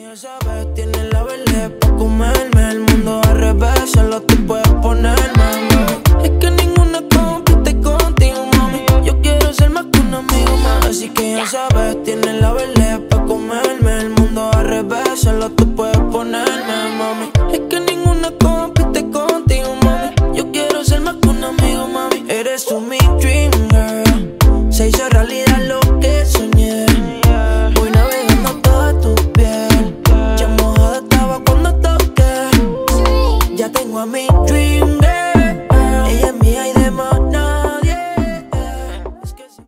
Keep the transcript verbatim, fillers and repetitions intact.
esa vez tiene la verde pa' comerme el mundo al revés, solo tú puedes.